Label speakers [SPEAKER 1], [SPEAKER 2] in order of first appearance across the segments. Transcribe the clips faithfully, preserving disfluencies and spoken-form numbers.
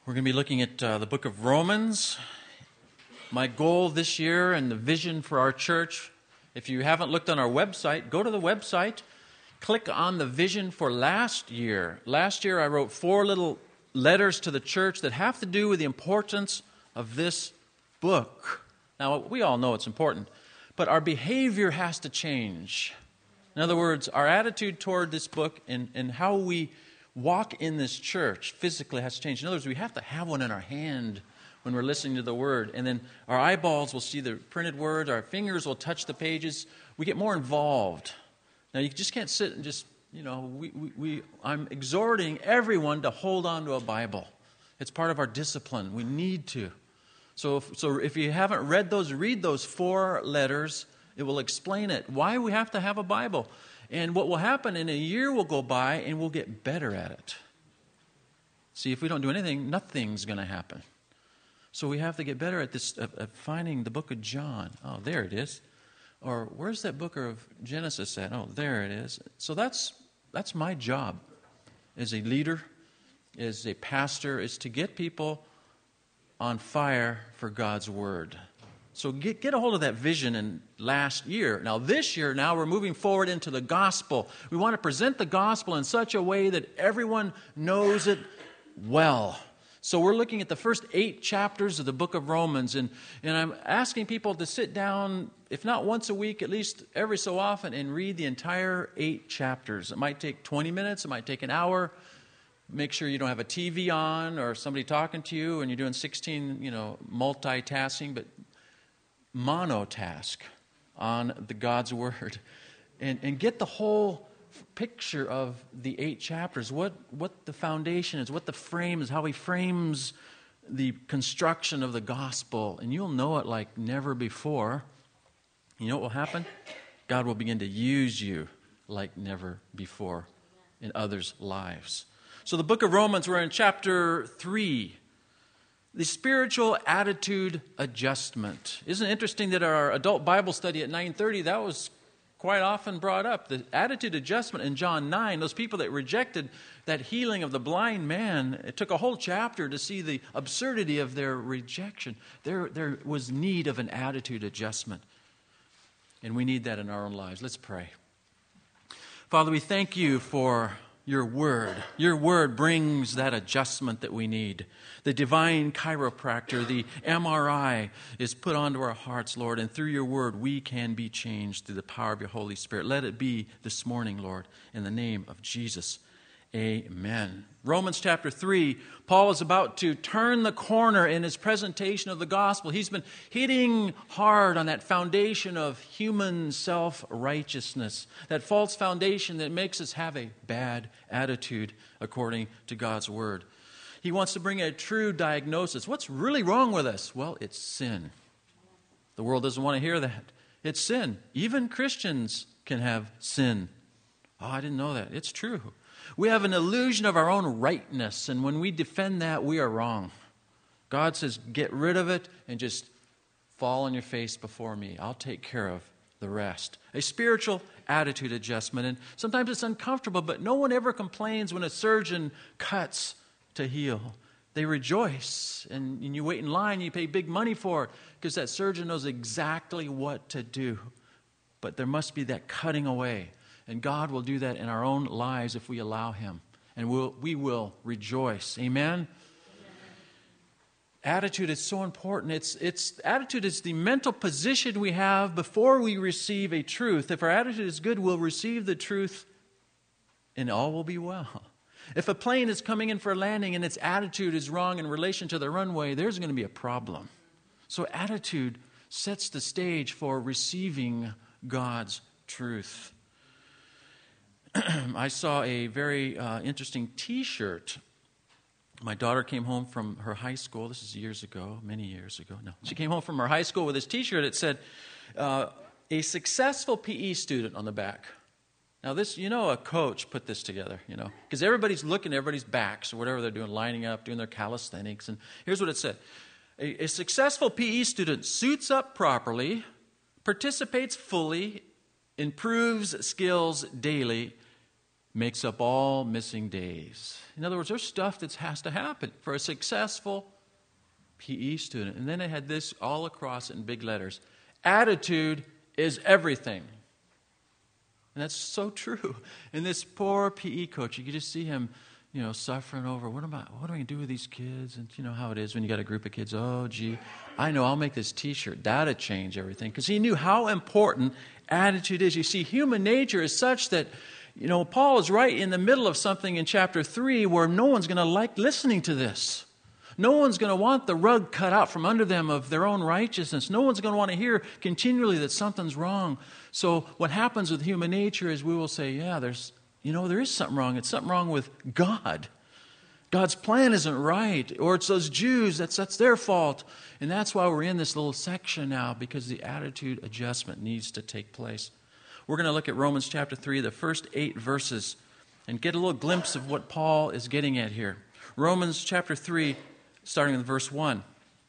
[SPEAKER 1] We're going to be looking at uh, the book of Romans. My goal this year and the vision for our church, if you haven't looked on our website, go to the website, click on the vision for last year. Last year I wrote four little letters to the church that have to do with the importance of this book. Now, we all know it's important, but our behavior has to change. In other words, our attitude toward this book and, and how we walk in this church physically has to change. In other words, we have to have one in our hand when we're listening to the Word. And then our eyeballs will see the printed Word. Our fingers will touch the pages. We get more involved. Now, you just can't sit and just, you know, we, we, we I'm exhorting everyone to hold on to a Bible. It's part of our discipline. We need to. So if, so if you haven't read those, read those four letters. It will explain it, why we have to have a Bible. And what will happen in a year will go by and we'll get better at it. See, if we don't do anything, nothing's going to happen. So we have to get better at this, at, at finding the book of John. Oh, there it is. Or where's that book of Genesis at? Oh, there it is. So that's that's my job as a leader, as a pastor, is to get people on fire for God's Word. So get, get a hold of that vision in last year. Now this year, now we're moving forward into the gospel. We want to present the gospel in such a way that everyone knows it well. So we're looking at the first eight chapters of the book of Romans. And, and I'm asking people to sit down, if not once a week, at least every so often, and read the entire eight chapters. It might take twenty minutes. It might take an hour. Make sure you don't have a T V on or somebody talking to you and you're doing sixteen, you know, multitasking. But monotask on the God's Word and, and get the whole picture of the eight chapters, what, what the foundation is, what the frame is, how he frames the construction of the gospel, and you'll know it like never before. You know what will happen? God will begin to use you like never before in others' lives. So the book of Romans, we're in chapter three. The spiritual attitude adjustment. Isn't it interesting that our adult Bible study at nine thirty, that was quite often brought up. The attitude adjustment in John nine, those people that rejected that healing of the blind man, it took a whole chapter to see the absurdity of their rejection. There, there was need of an attitude adjustment. And we need that in our own lives. Let's pray. Father, we thank you for your Word. Your Word brings that adjustment that we need. The divine chiropractor, the M R I is put onto our hearts, Lord, and through your Word we can be changed through the power of your Holy Spirit. Let it be this morning, Lord, in the name of Jesus. Amen. Romans chapter three, Paul is about to turn the corner in his presentation of the gospel. He's been hitting hard on that foundation of human self-righteousness, that false foundation that makes us have a bad attitude according to God's Word. He wants to bring a true diagnosis. What's really wrong with us? Well, it's sin. The world doesn't want to hear that. It's sin. Even Christians can have sin. Oh, I didn't know that. It's true. We have an illusion of our own rightness, and when we defend that, we are wrong. God says, get rid of it and just fall on your face before me. I'll take care of the rest. A spiritual attitude adjustment, and sometimes it's uncomfortable, but no one ever complains when a surgeon cuts to heal. They rejoice, and, and you wait in line, you pay big money for it, because that surgeon knows exactly what to do. But there must be that cutting away. And God will do that in our own lives if we allow Him. And we'll, we will rejoice. Amen? Amen? Attitude is so important. It's, it's, attitude is the mental position we have before we receive a truth. If our attitude is good, we'll receive the truth and all will be well. If a plane is coming in for a landing and its attitude is wrong in relation to the runway, there's going to be a problem. So attitude sets the stage for receiving God's truth. I saw a very uh, interesting T-shirt. My daughter came home from her high school. This is years ago, many years ago. No, she came home from her high school with this T-shirt. It said, uh, a successful P E student on the back. Now this, you know, a coach put this together, you know, because everybody's looking at everybody's backs or whatever they're doing, lining up, doing their calisthenics. And here's what it said. A, a successful P E student suits up properly, participates fully, improves skills daily, makes up all missing days. In other words, there's stuff that has to happen for a successful P E student. And then it had this all across it in big letters. Attitude is everything. And that's so true. And this poor P E coach, you could just see him, you know, suffering over, what am I, what am I going to do with these kids? And you know how it is when you got a group of kids. Oh, gee, I know, I'll make this T-shirt. That'll change everything. Because he knew how important attitude is. You see, human nature is such that, you know, Paul is right in the middle of something in chapter three where no one's going to like listening to this. No one's going to want the rug cut out from under them of their own righteousness. No one's going to want to hear continually that something's wrong. So what happens with human nature is we will say, yeah, there's, you know, there is something wrong. It's something wrong with God. God's plan isn't right. Or it's those Jews, that's, that's their fault. And that's why we're in this little section now, because the attitude adjustment needs to take place. We're going to look at Romans chapter three, the first eight verses, and get a little glimpse of what Paul is getting at here. Romans chapter three, starting with verse one.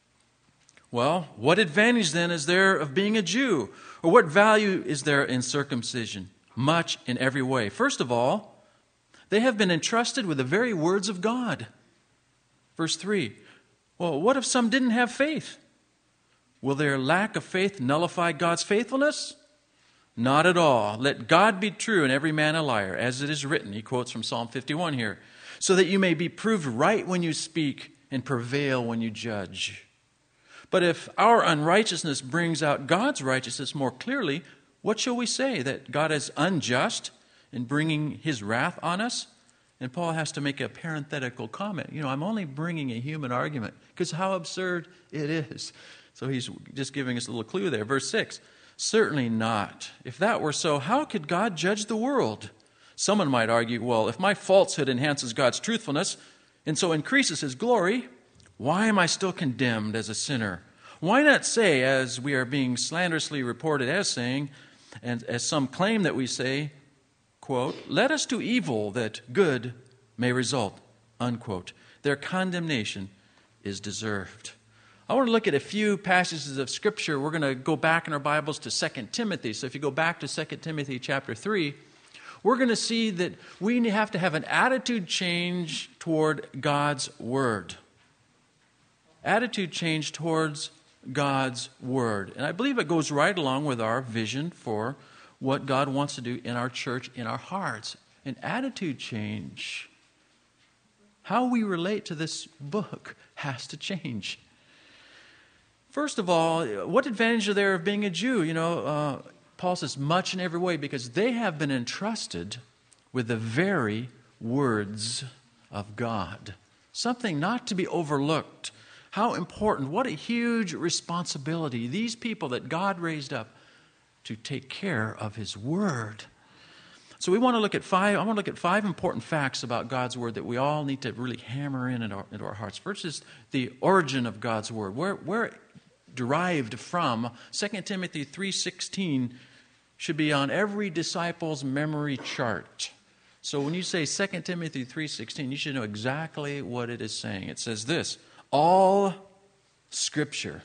[SPEAKER 1] Well, what advantage then is there of being a Jew? Or what value is there in circumcision? Much in every way. First of all, they have been entrusted with the very words of God. Verse three. Well, what if some didn't have faith? Will their lack of faith nullify God's faithfulness? Not at all. Let God be true and every man a liar, as it is written. He quotes from Psalm fifty-one here. So that you may be proved right when you speak and prevail when you judge. But if our unrighteousness brings out God's righteousness more clearly, what shall we say? That God is unjust in bringing his wrath on us? And Paul has to make a parenthetical comment. You know, I'm only bringing a human argument because how absurd it is. So he's just giving us a little clue there. Verse six, certainly not. If that were so, how could God judge the world? Someone might argue, well, if my falsehood enhances God's truthfulness and so increases his glory, why am I still condemned as a sinner? Why not say, as we are being slanderously reported as saying, and as some claim that we say, quote, let us do evil that good may result, unquote. Their condemnation is deserved. I want to look at a few passages of Scripture. We're going to go back in our Bibles to Second Timothy. So if you go back to Second Timothy chapter three, we're going to see that we have to have an attitude change toward God's Word. Attitude change towards God's Word. And I believe it goes right along with our vision for what God wants to do in our church, in our hearts. An attitude change. How we relate to this book has to change. First of all, what advantage are there of being a Jew? You know, uh, Paul says much in every way because they have been entrusted with the very words of God. Something not to be overlooked. How important, what a huge responsibility. These people that God raised up to take care of his word. So we want to look at five, I want to look at five important facts about God's word that we all need to really hammer in into our, into our hearts. First is the origin of God's word. Where, where it derived from. Second Timothy three sixteen should be on every disciple's memory chart. So when you say Second Timothy three sixteen, you should know exactly what it is saying. It says this, all Scripture,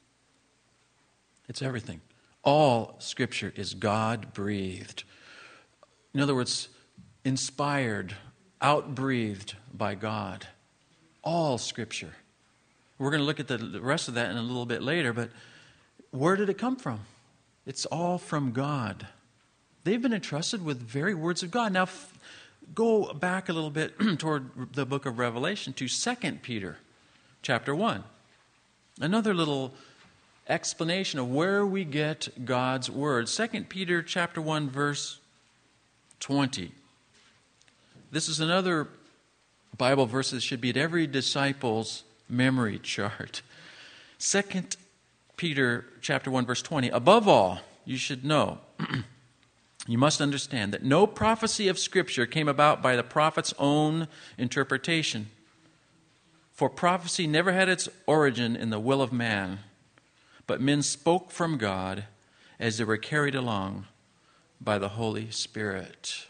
[SPEAKER 1] it's everything. All Scripture is God-breathed. In other words, inspired, out-breathed by God. All Scripture. We're going to look at the rest of that in a little bit later, but where did it come from? It's all from God. They've been entrusted with the very words of God. Now, f- go back a little bit toward the book of Revelation to Second Peter chapter one. Another little explanation of where we get God's word. Second Peter chapter one, verse twenty. This is another Bible verse that should be at every disciple's memory chart. Second Peter chapter one, verse twenty. Above all, you should know, you must understand that no prophecy of Scripture came about by the prophet's own interpretation. For prophecy never had its origin in the will of man, but men spoke from God as they were carried along by the Holy Spirit.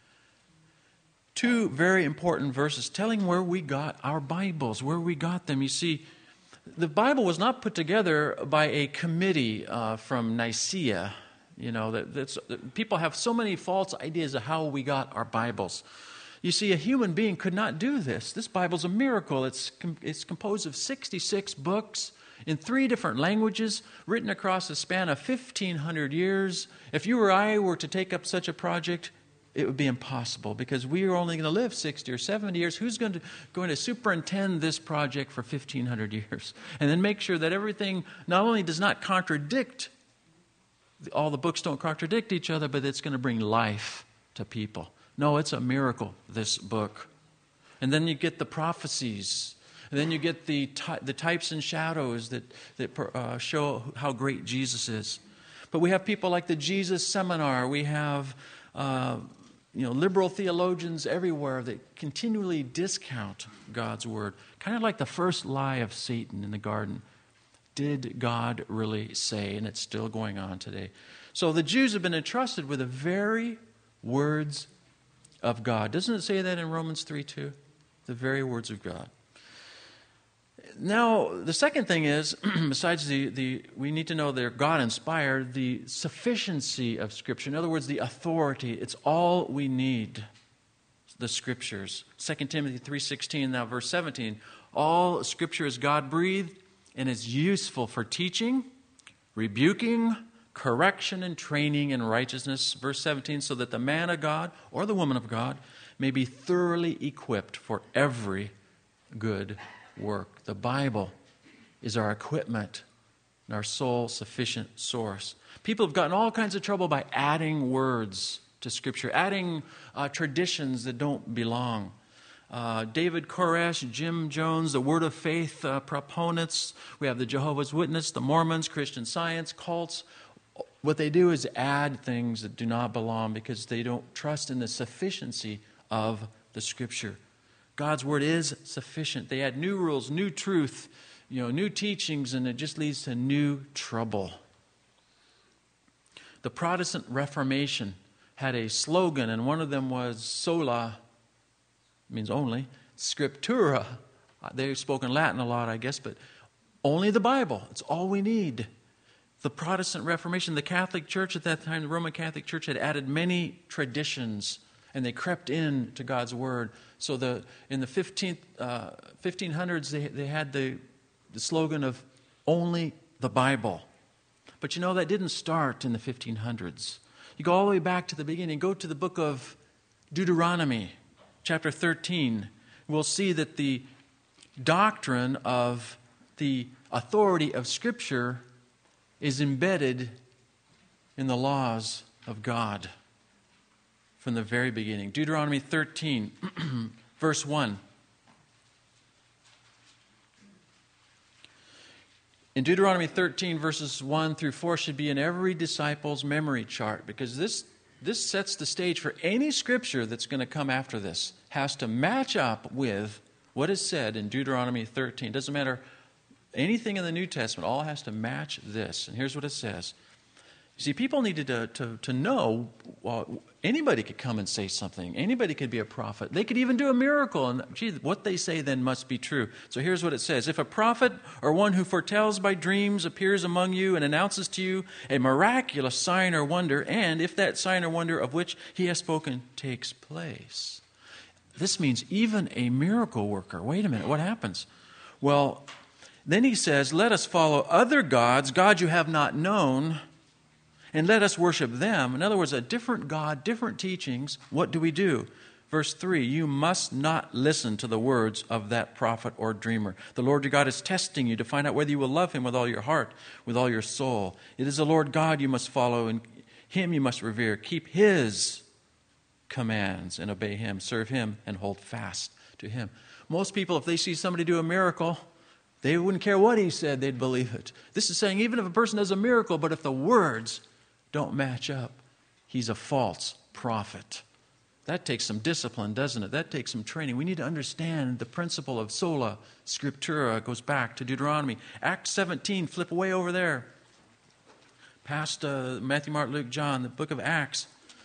[SPEAKER 1] Two very important verses telling where we got our Bibles, where we got them. You see, the Bible was not put together by a committee uh, from Nicaea. You know, that, that's, that people have so many false ideas of how we got our Bibles. You see, a human being could not do this. This Bible's a miracle. It's, it's composed of sixty-six books in three different languages, written across a span of fifteen hundred years. If you or I were to take up such a project, it would be impossible because we are only going to live sixty or seventy years. Who's going to, going to superintend this project for fifteen hundred years? And then make sure that everything not only does not contradict, all the books don't contradict each other, but it's going to bring life to people. No, it's a miracle, this book. And then you get the prophecies. And then you get the ty- the types and shadows that, that uh, show how great Jesus is. But we have people like the Jesus Seminar. We have uh, you know, liberal theologians everywhere that continually discount God's Word. Kind of like the first lie of Satan in the garden. Did God really say? And it's still going on today. So the Jews have been entrusted with the very words of God. Doesn't it say that in Romans three two? The very words of God. Now, the second thing is, besides the, the, we need to know they're God-inspired, the sufficiency of Scripture. In other words, the authority. It's all we need, the Scriptures. Second Timothy three sixteen, now verse seventeen. All Scripture is God-breathed and is useful for teaching, rebuking, correction, and training in righteousness. Verse seventeen, so that the man of God or the woman of God may be thoroughly equipped for every good work. The Bible is our equipment and our sole sufficient source. People have gotten all kinds of trouble by adding words to Scripture, adding uh, traditions that don't belong. Uh, David Koresh, Jim Jones, the Word of Faith uh, proponents. We have the Jehovah's Witness, the Mormons, Christian Science, cults. What they do is add things that do not belong because they don't trust in the sufficiency of the Scripture. God's Word is sufficient. They add new rules, new truth, you know, new teachings, and it just leads to new trouble. The Protestant Reformation had a slogan, and one of them was sola, means only, scriptura. They spoke in Latin a lot, I guess, but only the Bible. It's all we need. The Protestant Reformation, the Catholic Church at that time, the Roman Catholic Church had added many traditions, and they crept in to God's Word. So the in the fifteenth, uh, fifteen hundreds, they, they had the, the slogan of only the Bible. But you know, that didn't start in the fifteen hundreds. You go all the way back to the beginning. Go to the book of Deuteronomy, chapter thirteen. We'll see that the doctrine of the authority of Scripture is embedded in the laws of God from the very beginning. Deuteronomy thirteen, verse one. In Deuteronomy thirteen, verses one through four should be in every disciple's memory chart, because this, this sets the stage for any Scripture that's going to come after this. Has to match up with what is said in Deuteronomy thirteen. Doesn't matter anything in the New Testament, all has to match this. And here's what it says. You see, people needed to, to, to know, well, anybody could come and say something. Anybody could be a prophet. They could even do a miracle. And gee, what they say then must be true. So here's what it says. If a prophet or one who foretells by dreams appears among you and announces to you a miraculous sign or wonder, and if that sign or wonder of which he has spoken takes place. This means even a miracle worker. Wait a minute, what happens? Well, then he says, let us follow other gods, gods you have not known, and let us worship them. In other words, a different God, different teachings. What do we do? Verse three, you must not listen to the words of that prophet or dreamer. The Lord your God is testing you to find out whether you will love him with all your heart, with all your soul. It is the Lord God you must follow, and him you must revere. Keep his commands and obey him. Serve him and hold fast to him. Most people, if they see somebody do a miracle, they wouldn't care what he said, they'd believe it. This is saying even if a person does a miracle, but if the words don't match up, he's a false prophet. That takes some discipline, doesn't it? That takes some training. We need to understand the principle of sola scriptura. It goes back to Deuteronomy. Acts seventeen, flip away over there. Past uh, Matthew, Mark, Luke, John, the book of Acts.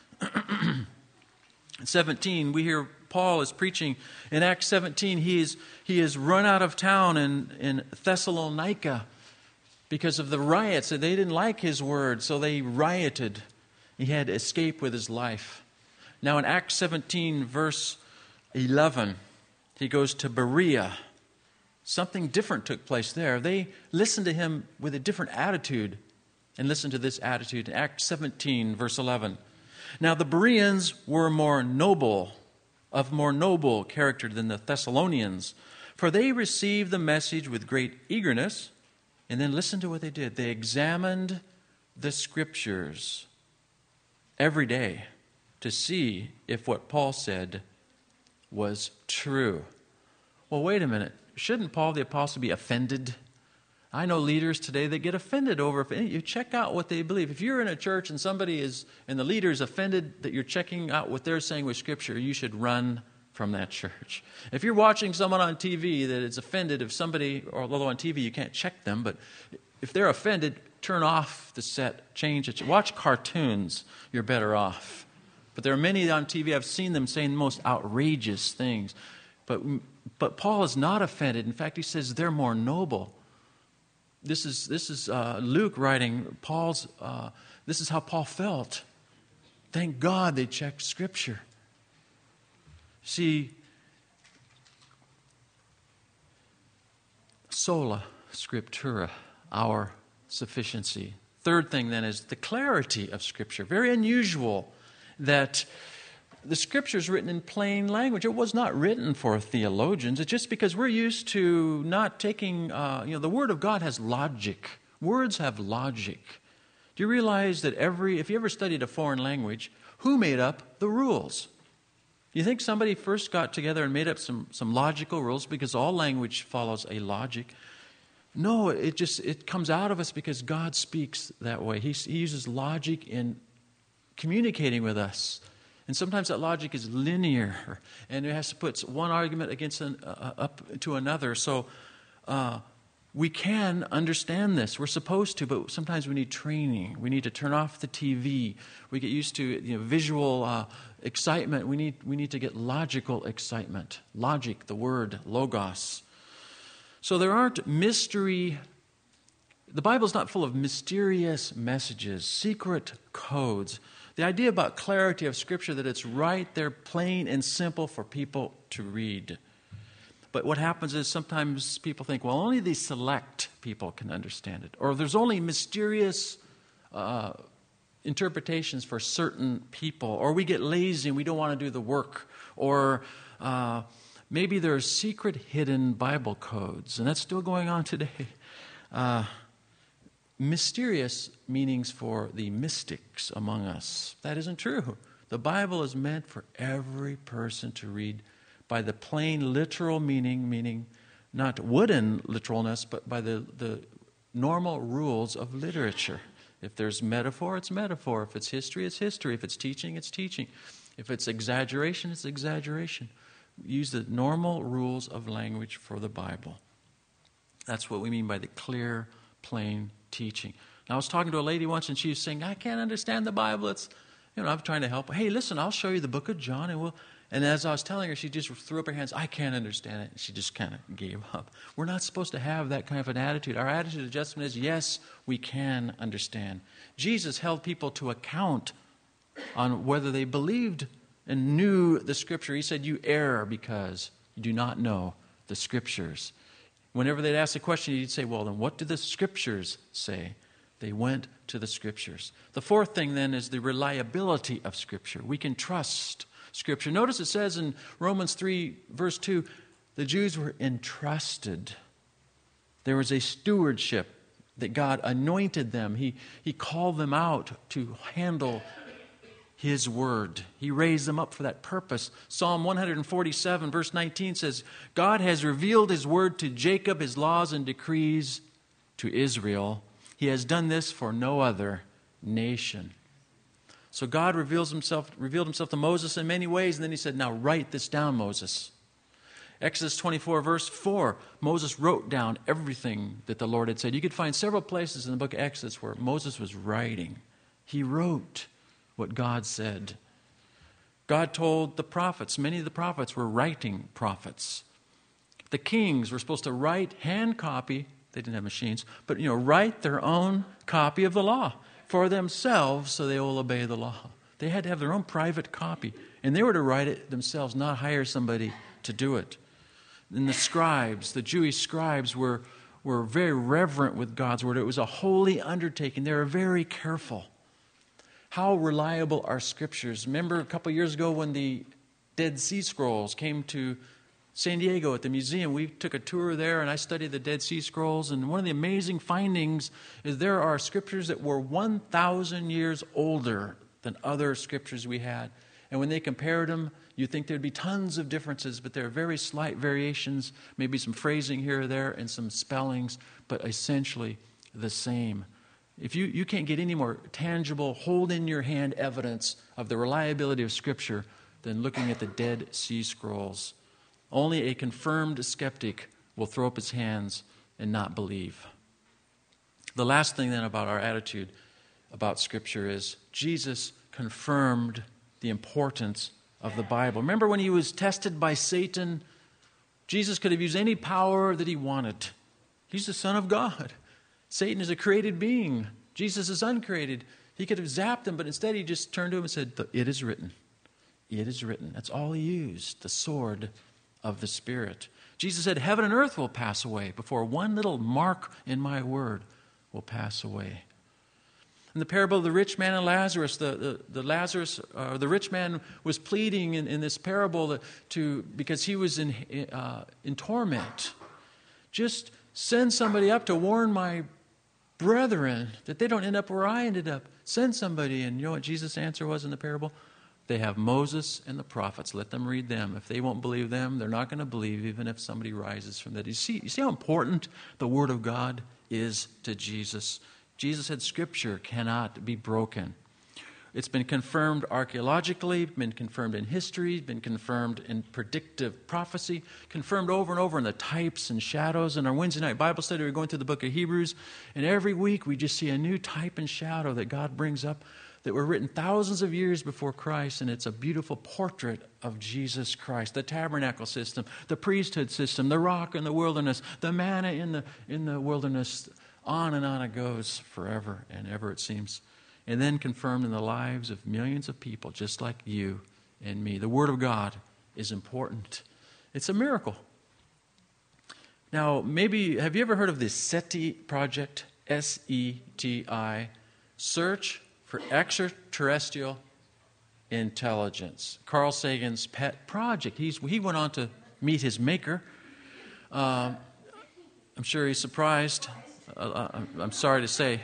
[SPEAKER 1] seventeen, we hear Paul is preaching. In Acts seventeen, he is, he is run out of town in, in Thessalonica. because of the riots. They didn't like his word, so they rioted. He had to escape with his life. Now in Acts seventeen, verse eleven, he goes to Berea. Something different took place there. They listened to him with a different attitude. And listen to this attitude in Acts seventeen, verse eleven. Now the Bereans were more noble, of more noble character than the Thessalonians, for they received the message with great eagerness. And then listen to what they did. They examined the Scriptures every day to see if what Paul said was true. Well, wait a minute. Shouldn't Paul the Apostle be offended? I know leaders today that get offended over if you check out what they believe. If you're in a church and somebody is, and the leader is offended that you're checking out what they're saying with Scripture, you should run from that church. If you're watching someone on T V that is offended if somebody, or although on T V you can't check them, but if they're offended, turn off the set, change it. Watch cartoons, you're better off. But there are many on T V, I've seen them saying the most outrageous things. But, but Paul is not offended. In fact, he says they're more noble. This is this is uh, Luke writing Paul's. Uh, this is how Paul felt. Thank God they checked Scripture. See, sola scriptura, our sufficiency. Third thing then is the clarity of Scripture. Very unusual that the Scripture is written in plain language. It was not written for theologians. It's just because we're used to not taking, uh, you know, the Word of God has logic. Words have logic. Do you realize that every, if you ever studied a foreign language, who made up the rules? Do you think somebody first got together and made up some, some logical rules because all language follows a logic? No, it just, it comes out of us because God speaks that way. He, he uses logic in communicating with us. And sometimes that logic is linear, and it has to put one argument against an, uh, up to another. So uh, we can understand this. We're supposed to, but sometimes we need training. We need to turn off the T V. We get used to, you know, visual uh, excitement. We need we need to get logical excitement. Logic, the word logos. So there aren't mystery. The Bible's not full of mysterious messages, secret codes. The idea about clarity of Scripture, that it's right there, plain and simple for people to read. But what happens is sometimes people think, well, only the select people can understand it. Or there's only mysterious uh, interpretations for certain people. Or we get lazy and we don't want to do the work. Or uh, maybe there are secret hidden Bible codes. And that's still going on today. Uh Mysterious meanings for the mystics among us. That isn't true. The Bible is meant for every person to read by the plain literal meaning, meaning not wooden literalness, but by the, the normal rules of literature. If there's metaphor, it's metaphor. If it's history, it's history. If it's teaching, it's teaching. If it's exaggeration, it's exaggeration. Use the normal rules of language for the Bible. That's what we mean by the clear, plain teaching. Now, I was talking to a lady once, and she was saying, I can't understand the Bible. It's, you know, I'm trying to help her. Hey, listen, I'll show you the book of John, and we'll. And as I was telling her, she just threw up her hands. I can't understand it. She just kind of gave up. We're not supposed to have that kind of an attitude. Our attitude adjustment is, yes, we can understand. Jesus held people to account on whether they believed and knew the Scripture. He said, you err because you do not know the Scriptures. Whenever they'd ask a question, he'd say, well, then what do the Scriptures say? They went to the Scriptures. The fourth thing then is the reliability of Scripture. We can trust Scripture. Notice it says in Romans three, verse two, the Jews were entrusted. There was a stewardship that God anointed them. He, he called them out to handle His Word. He raised them up for that purpose. Psalm one forty-seven, verse nineteen says, God has revealed His Word to Jacob, His laws and decrees to Israel. He has done this for no other nation. So God reveals himself, revealed Himself to Moses in many ways, and then He said, now write this down, Moses. Exodus twenty-four, verse four, Moses wrote down everything that the Lord had said. You could find several places in the book of Exodus where Moses was writing. He wrote what God said. God told the prophets, many of the prophets were writing prophets. The kings were supposed to write, hand copy They didn't have machines. But, you know, write their own copy of the law for themselves so they will obey the law. They had to have their own private copy. And they were to write it themselves, not hire somebody to do it. And the scribes, the Jewish scribes, were, were very reverent with God's word. It was a holy undertaking. They were very careful. How reliable are scriptures? Remember a couple years ago when the Dead Sea Scrolls came to San Diego at the museum? We took a tour there and I studied the Dead Sea Scrolls. And one of the amazing findings is there are scriptures that were one thousand years older than other scriptures we had. And when they compared them, you'd think there'd be tons of differences, but there are very slight variations, maybe some phrasing here or there and some spellings, but essentially the same. If you, you can't get any more tangible, hold in your hand evidence of the reliability of Scripture than looking at the Dead Sea Scrolls. Only a confirmed skeptic will throw up his hands and not believe. The last thing then about our attitude about Scripture is Jesus confirmed the importance of the Bible. Remember when he was tested by Satan? Jesus could have used any power that he wanted. He's the Son of God. Satan is a created being. Jesus is uncreated. He could have zapped him, but instead he just turned to him and said, "It is written. It is written." That's all he used, the sword of the Spirit. Jesus said, "Heaven and earth will pass away before one little mark in my word will pass away." In the parable of the rich man and Lazarus, the, the, the Lazarus, uh, the rich man was pleading in, in this parable to because he was in uh, in torment. Just send somebody up to warn my brethren that they don't end up where I ended up. Send somebody. And you know what Jesus' answer was in the parable? They have Moses and the prophets. Let them read them. If they won't believe them, they're not going to believe even if somebody rises from that. You see, you see how important the Word of God is to Jesus? Jesus said Scripture cannot be broken. It's been confirmed archaeologically, been confirmed in history, been confirmed in predictive prophecy, confirmed over and over in the types and shadows. In our Wednesday night Bible study, we're going through the book of Hebrews, and every week we just see a new type and shadow that God brings up that were written thousands of years before Christ, and it's a beautiful portrait of Jesus Christ. The tabernacle system, the priesthood system, the rock in the wilderness, the manna in the in the wilderness. On and on it goes forever and ever, it seems. And then confirmed in the lives of millions of people just like you and me. The Word of God is important. It's a miracle. Now, maybe, have you ever heard of the SETI project? S E T I. Search for Extraterrestrial Intelligence. Carl Sagan's pet project. He's, he went on to meet his maker. Uh, I'm sure he's surprised. Uh, I'm sorry to say.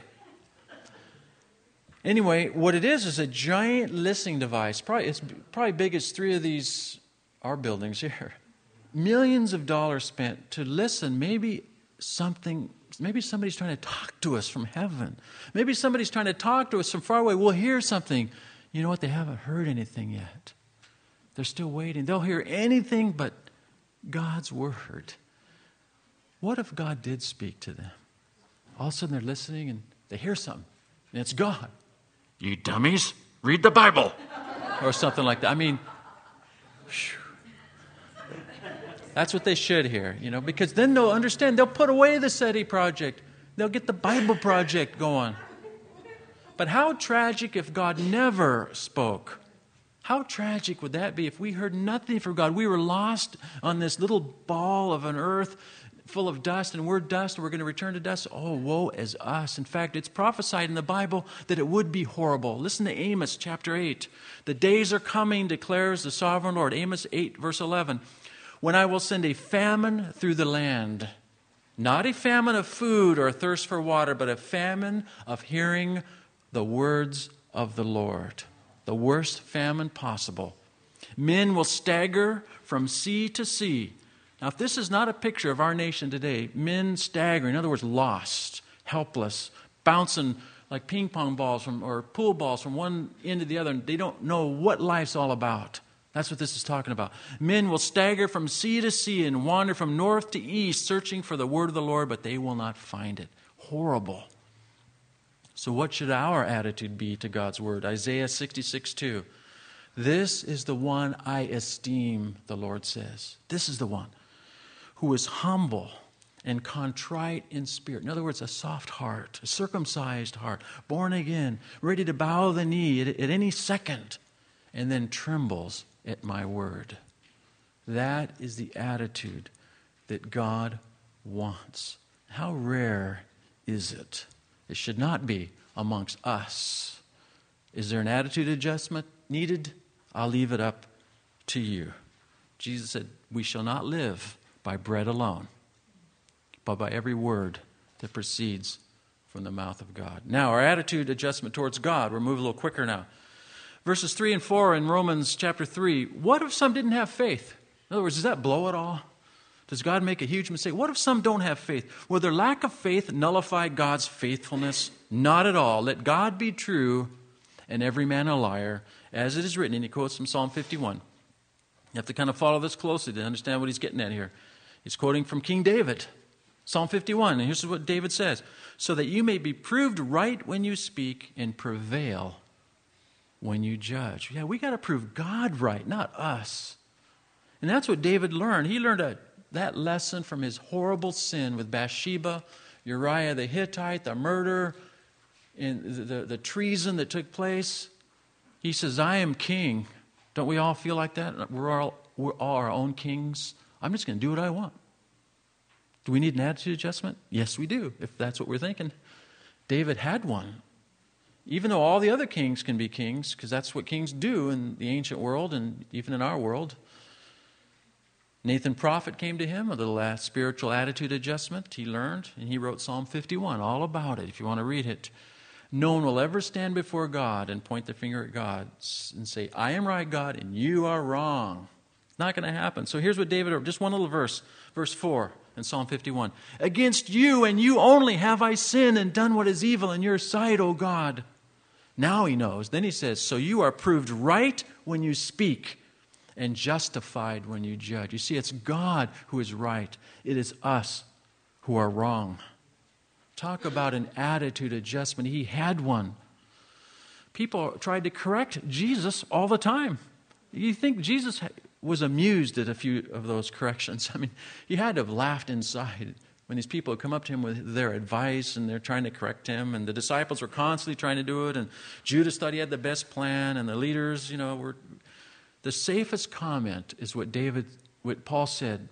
[SPEAKER 1] Anyway, what it is is a giant listening device. Probably it's probably big as three of these our buildings here. Millions of dollars spent to listen. Maybe something. Maybe somebody's trying to talk to us from heaven. Maybe somebody's trying to talk to us from far away. We'll hear something. You know what? They haven't heard anything yet. They're still waiting. They'll hear anything but God's word. What if God did speak to them? All of a sudden they're listening and they hear something. And it's God. You dummies, read the Bible. Or something like that. I mean, whew. That's what they should hear, you know, because then they'll understand. They'll put away the SETI project. They'll get the Bible project going. But how tragic if God never spoke. How tragic would that be if we heard nothing from God? We were lost on this little ball of an earth full of dust, and we're dust, and we're going to return to dust. Oh, woe is us. In fact, it's prophesied in the Bible that it would be horrible. Listen to Amos chapter eight. The days are coming, declares the sovereign Lord. Amos eight, verse eleven. When I will send a famine through the land, not a famine of food or a thirst for water, but a famine of hearing the words of the Lord. The worst famine possible. Men will stagger from sea to sea. Now, if this is not a picture of our nation today, men staggering, in other words, lost, helpless, bouncing like ping pong balls from or pool balls from one end to the other, and they don't know what life's all about. That's what this is talking about. Men will stagger from sea to sea and wander from north to east, searching for the word of the Lord, but they will not find it. Horrible. So what should our attitude be to God's word? Isaiah sixty-six two. This is the one I esteem, the Lord says. This is the one who is humble and contrite in spirit. In other words, a soft heart, a circumcised heart, born again, ready to bow the knee at, at any second, and then trembles at my word. That is the attitude that God wants. How rare is it? It should not be amongst us. Is there an attitude adjustment needed? I'll leave it up to you. Jesus said, we shall not live by bread alone, but by every word that proceeds from the mouth of God. Now, our attitude adjustment towards God. We'll move a little quicker now. Verses three and four in Romans chapter three. What if some didn't have faith? In other words, does that blow it all? Does God make a huge mistake? What if some don't have faith? Will their lack of faith nullify God's faithfulness? Not at all. Let God be true and every man a liar, as it is written. And he quotes from Psalm fifty-one. You have to kind of follow this closely to understand what he's getting at here. He's quoting from King David, Psalm fifty-one. And here's what David says. So that you may be proved right when you speak and prevail when you judge. Yeah, we got to prove God right, not us. And that's what David learned. He learned a, that lesson from his horrible sin with Bathsheba, Uriah the Hittite, the murder, and the, the, the treason that took place. He says, I am king. Don't we all feel like that? We're all, we're all our own kings. I'm just going to do what I want. Do we need an attitude adjustment? Yes, we do, if that's what we're thinking. David had one. Even though all the other kings can be kings, because that's what kings do in the ancient world and even in our world. Nathan prophet came to him, a little spiritual attitude adjustment he learned, and he wrote Psalm fifty-one, all about it, if you want to read it. No one will ever stand before God and point the finger at God and say, I am right, God, and you are wrong. It's not going to happen. So here's what David wrote, just one little verse, verse four in Psalm fifty-one. Against you and you only have I sinned and done what is evil in your sight, O God. Now he knows. Then he says, so you are proved right when you speak and justified when you judge. You see, it's God who is right. It is us who are wrong. Talk about an attitude adjustment. He had one. People tried to correct Jesus all the time. You think Jesus was amused at a few of those corrections? I mean, he had to have laughed inside when these people would come up to him with their advice and they're trying to correct him. And the disciples were constantly trying to do it. And Judas thought he had the best plan. And the leaders, you know, were... The safest comment is what David, what Paul said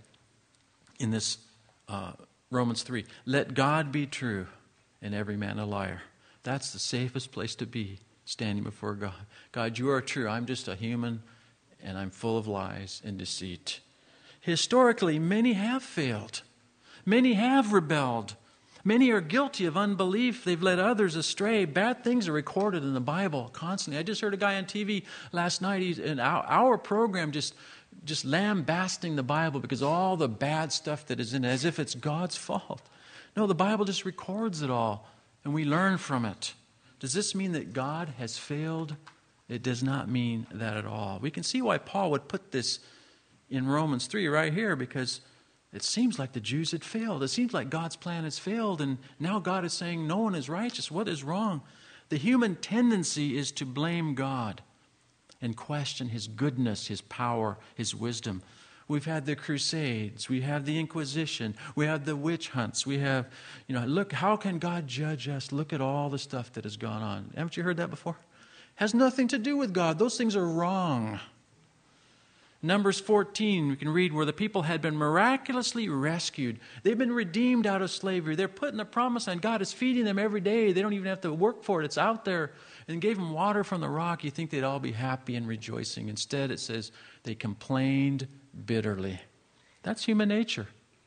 [SPEAKER 1] in this uh, Romans three. Let God be true and every man a liar. That's the safest place to be, standing before God. God, you are true. I'm just a human and I'm full of lies and deceit. Historically, many have failed. Many have rebelled. Many are guilty of unbelief. They've led others astray. Bad things are recorded in the Bible constantly. I just heard a guy on T V last night, he's in our, our program, just, just lambasting the Bible because all the bad stuff that is in it, as if it's God's fault. No, the Bible just records it all, and we learn from it. Does this mean that God has failed? It does not mean that at all. We can see why Paul would put this in Romans three right here, because it seems like the Jews had failed. It seems like God's plan has failed, and now God is saying no one is righteous. What is wrong? The human tendency is to blame God and question His goodness, His power, His wisdom. We've had the Crusades. We have the Inquisition. We have the witch hunts. We have, you know, look, how can God judge us? Look at all the stuff that has gone on. Haven't you heard that before? Has nothing to do with God. Those things are wrong. Numbers fourteen, we can read where the people had been miraculously rescued. They've been redeemed out of slavery. They're put in the promised land. God is feeding them every day. They don't even have to work for it. It's out there. And gave them water from the rock. You think they'd all be happy and rejoicing. Instead, it says they complained bitterly. That's human nature.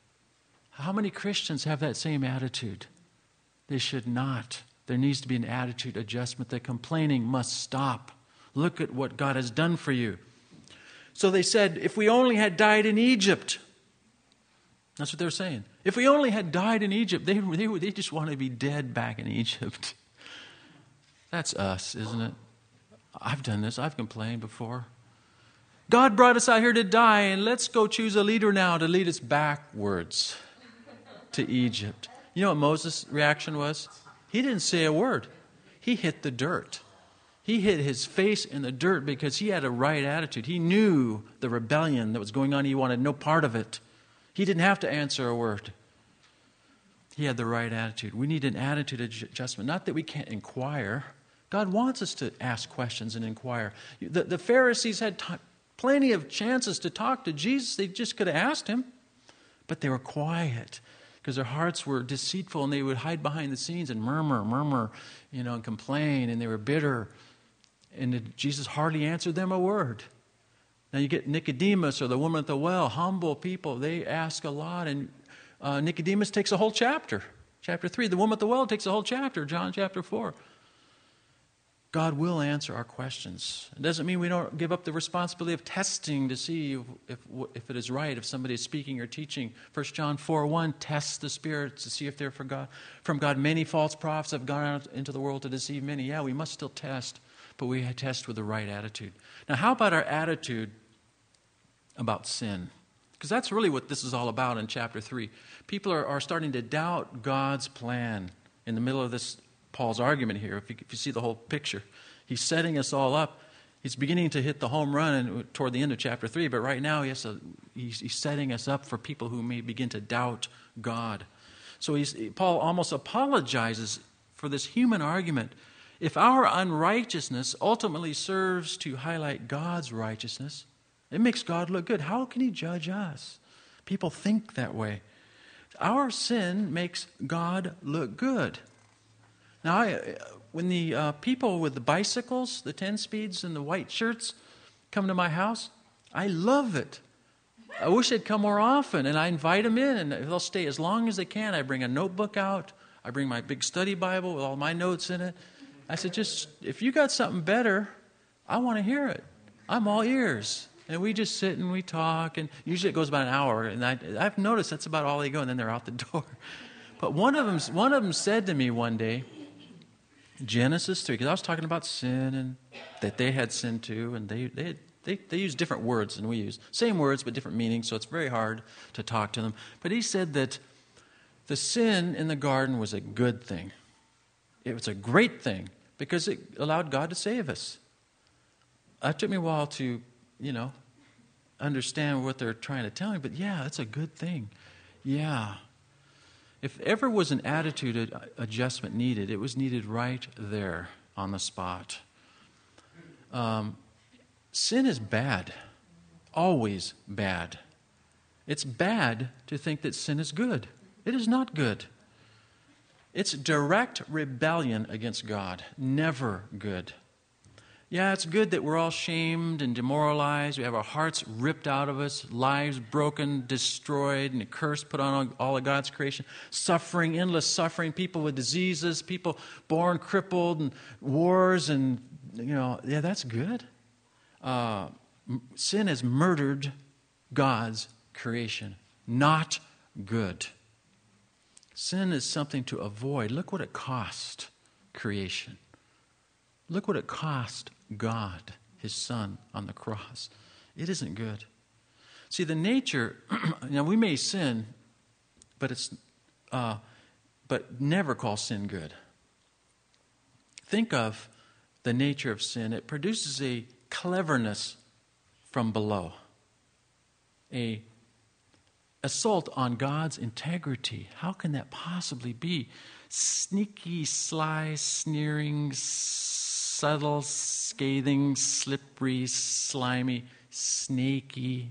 [SPEAKER 1] How many Christians have that same attitude? They should not. There needs to be an attitude adjustment. The complaining must stop. Look at what God has done for you. So they said, if we only had died in Egypt. That's what they're saying. If we only had died in Egypt. They, they, they just want to be dead back in Egypt. That's us, isn't it? I've done this. I've complained before. God brought us out here to die, and let's go choose a leader now to lead us backwards to Egypt. You know what Moses' reaction was? He didn't say a word. He hit the dirt. He hit his face in the dirt because he had a right attitude. He knew the rebellion that was going on. He wanted no part of it. He didn't have to answer a word. he had the right attitude. We need an attitude adjustment. Not that we can't inquire. God wants us to ask questions and inquire. The, the Pharisees had t- plenty of chances to talk to Jesus. They just could have asked him. But they were quiet because their hearts were deceitful, and they would hide behind the scenes and murmur, murmur, you know, and complain, and they were bitter. And Jesus hardly answered them a word. Now you get Nicodemus or the woman at the well, humble people. They ask a lot, and uh, Nicodemus takes a whole chapter. Chapter three. The woman at the well takes a whole chapter, John chapter four. God will answer our questions. It doesn't mean we don't give up the responsibility of testing to see if, if, if it is right, if somebody is speaking or teaching. First John four one, test the spirits to see if they're from God. From God, many false prophets have gone out into the world to deceive many. Yeah, we must still test, but we test with the right attitude. Now, how about our attitude about sin? Because that's really what this is all about in chapter three. People are, are starting to doubt God's plan in the middle of this Paul's argument here. If you, if you see the whole picture, he's setting us all up. He's beginning to hit the home run and, toward the end of chapter three, but right now he has to, he's, he's setting us up for people who may begin to doubt God. So he's, Paul almost apologizes for this human argument. If our unrighteousness ultimately serves to highlight God's righteousness, it makes God look good. How can he judge us? People think that way. Our sin makes God look good. Now, I, when the uh, people with the bicycles, the ten-speeds and the white shirts come to my house, I love it. I wish they'd come more often, and I invite them in, and they'll stay as long as they can. I bring a notebook out. I bring my big study Bible with all my notes in it. I said, just, if you got something better, I want to hear it. I'm all ears. And we just sit and we talk, and usually it goes about an hour, and I, I've noticed that's about all they go, and then they're out the door. But one of them, one of them said to me one day, Genesis three, because I was talking about sin and that they had sin too, and they they, had, they they use different words than we use. Same words, but different meanings, so it's very hard to talk to them. But he said that the sin in the garden was a good thing. It was a great thing because it allowed God to save us. It took me a while to, you know, understand what they're trying to tell me, but yeah, it's a good thing. Yeah. If ever was an attitude adjustment needed, it was needed right there on the spot. Um, sin is bad, always bad. It's bad to think that sin is good. It is not good. It's direct rebellion against God, never good. Yeah, it's good that we're all shamed and demoralized. We have our hearts ripped out of us, lives broken, destroyed, and a curse put on all of God's creation. Suffering, endless suffering, people with diseases, people born crippled, and wars, and, you know, yeah, that's good. Uh, sin has murdered God's creation. Not good. Sin is something to avoid. Look what it cost creation. Look what it cost God, his Son, on the cross. It isn't good. See, the nature, now we may sin, but it's, uh, but never call sin good. Think of the nature of sin. It produces a cleverness from below, a assault on God's integrity. How can that possibly be? Sneaky, sly, sneering, subtle, scathing, slippery, slimy, snaky.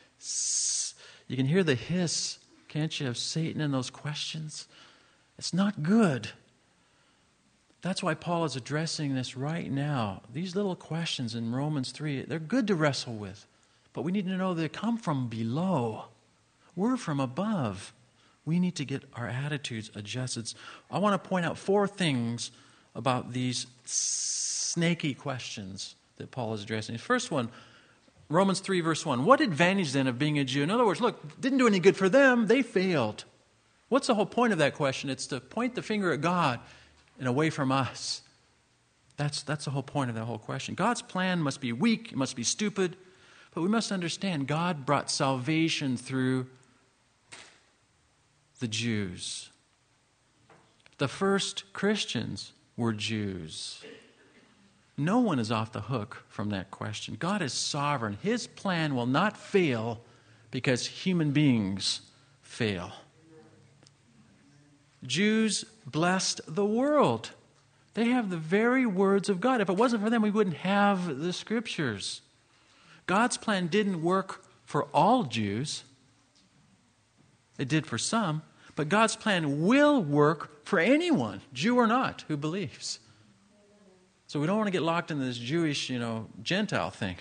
[SPEAKER 1] You can hear the hiss, can't you, of Satan in those questions? It's not good. That's why Paul is addressing this right now. These little questions in Romans three, they're good to wrestle with, but we need to know they come from below. We're from above. We need to get our attitudes adjusted. I want to point out four things about these snaky questions that Paul is addressing. The first one, Romans three, verse one. What advantage then of being a Jew? In other words, look, didn't do any good for them. They failed. What's the whole point of that question? It's to point the finger at God and away from us. That's, that's the whole point of that whole question. God's plan must be weak. It must be stupid. But we must understand God brought salvation through the Jews. The first Christians were Jews. No one is off the hook from that question. God is sovereign. His plan will not fail because human beings fail. Jews blessed the world. They have the very words of God. If it wasn't for them, we wouldn't have the Scriptures. God's plan didn't work for all Jews. It did for some. But God's plan will work for anyone, Jew or not, who believes. So we don't want to get locked in this Jewish, you know, Gentile thing.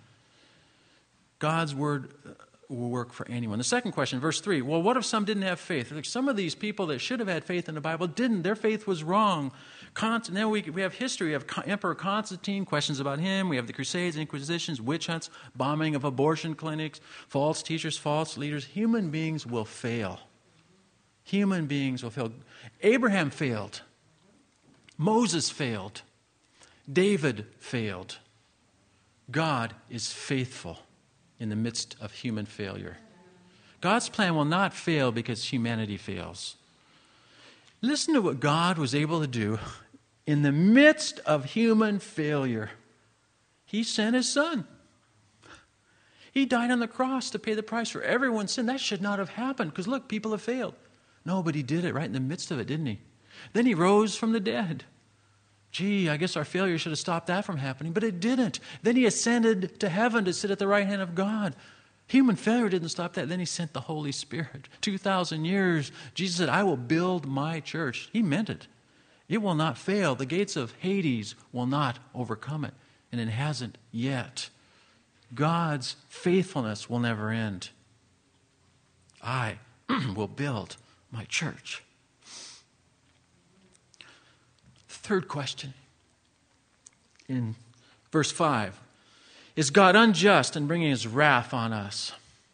[SPEAKER 1] God's word will work for anyone. The second question, verse three. Well, what if some didn't have faith? Like some of these people that should have had faith in the Bible didn't. Their faith was wrong. Const- now we, we have history. We have Emperor Constantine, questions about him. We have the Crusades, Inquisitions, witch hunts, bombing of abortion clinics, false teachers, false leaders. Human beings will fail. Human beings will fail. Abraham failed. Moses failed. David failed. God is faithful in the midst of human failure. God's plan will not fail because humanity fails. Listen to what God was able to do in the midst of human failure. He sent His Son. He died on the cross to pay the price for everyone's sin. That should not have happened because, look, people have failed. No, but He did it right in the midst of it, didn't He? Then He rose from the dead. Gee, I guess our failure should have stopped that from happening, but it didn't. Then He ascended to heaven to sit at the right hand of God. Human failure didn't stop that. Then He sent the Holy Spirit. two thousand years, Jesus said, I will build my church. He meant it. It will not fail. The gates of Hades will not overcome it, and it hasn't yet. God's faithfulness will never end. I will build my church. Third question, in verse five, is God unjust in bringing His wrath on us?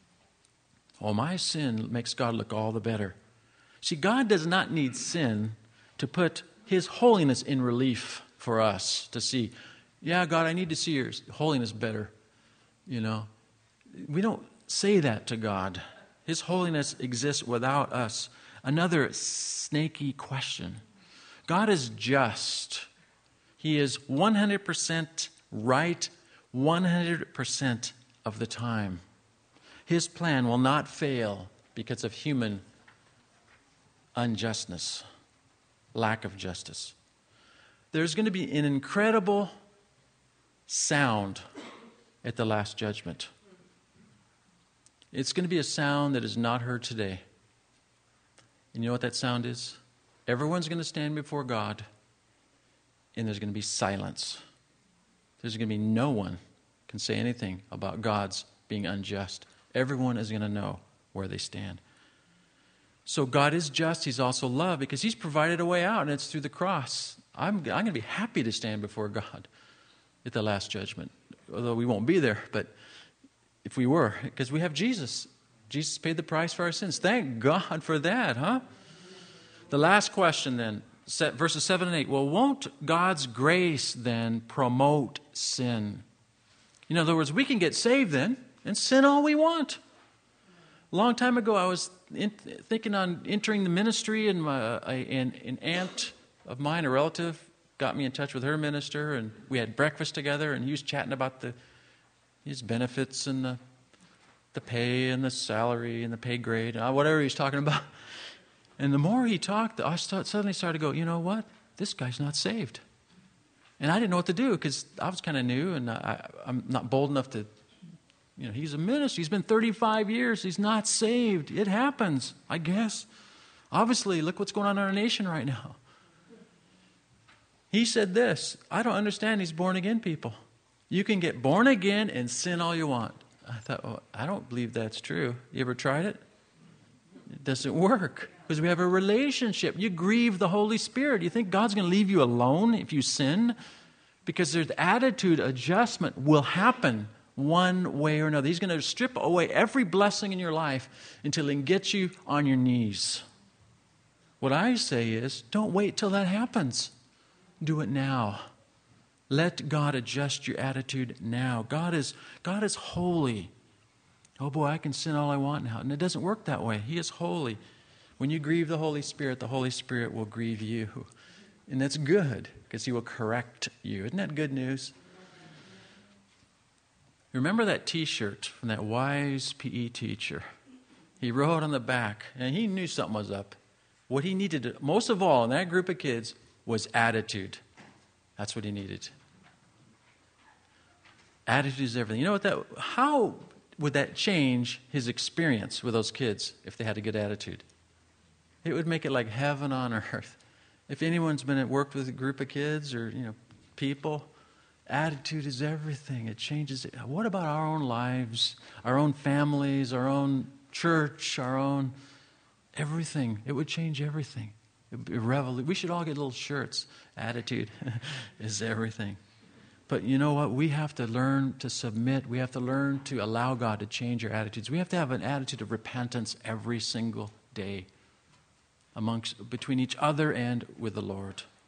[SPEAKER 1] Oh, my sin makes God look all the better. See, God does not need sin to put His holiness in relief for us to see. Yeah, God, I need to see Your holiness better. You know, we don't say that to God. His holiness exists without us. Another snaky question. God is just. He is one hundred percent right one hundred percent of the time. His plan will not fail because of human unjustness, lack of justice. There's going to be an incredible sound at the last judgment. It's going to be a sound that is not heard today. And you know what that sound is? Everyone's going to stand before God, and there's going to be silence. There's going to be no one can say anything about God's being unjust. Everyone is going to know where they stand. So God is just. He's also love because He's provided a way out, and it's through the cross. I'm, I'm going to be happy to stand before God at the last judgment, although we won't be there, but if we were, because we have Jesus. Jesus paid the price for our sins. Thank God for that, huh? The last question then, verses seven and eight. Well, won't God's grace then promote sin? In other words, we can get saved then and sin all we want. A long time ago, I was in, thinking on entering the ministry, and my, uh, an, an aunt of mine, a relative, got me in touch with her minister, and we had breakfast together, and he was chatting about the his benefits and the the pay and the salary and the pay grade, uh, whatever he's talking about. And the more he talked, I start, suddenly started to go, you know what? This guy's not saved. And I didn't know what to do because I was kind of new, and I, I'm not bold enough to, you know, he's a minister. He's been thirty-five years. He's not saved. It happens, I guess. Obviously, look what's going on in our nation right now. He said this, I don't understand these born-again people. You can get born again and sin all you want. I thought, well, I don't believe that's true. You ever tried it? It doesn't work because we have a relationship. You grieve the Holy Spirit. You think God's going to leave you alone if you sin? Because there's attitude adjustment will happen one way or another. He's going to strip away every blessing in your life until He can get you on your knees. What I say is, don't wait till that happens. Do it now. Let God adjust your attitude now. God is, God is holy. Oh boy, I can sin all I want now. And it doesn't work that way. He is holy. When you grieve the Holy Spirit, the Holy Spirit will grieve you. And that's good because He will correct you. Isn't that good news? Remember that T-shirt from that wise P E teacher? He wrote on the back, and he knew something was up. What he needed most of all in that group of kids was attitude. That's what he needed. Attitude is everything. You know what that, how would that change his experience with those kids if they had a good attitude? It would make it like heaven on earth. If anyone's been at work with a group of kids or, you know, people, attitude is everything. It changes it. What about our own lives, our own families, our own church, our own everything? It would change everything. It would be a revolution. We should all get little shirts. Attitude is everything. But you know what? We have to learn to submit. We have to learn to allow God to change our attitudes. We have to have an attitude of repentance every single day amongst between each other and with the Lord.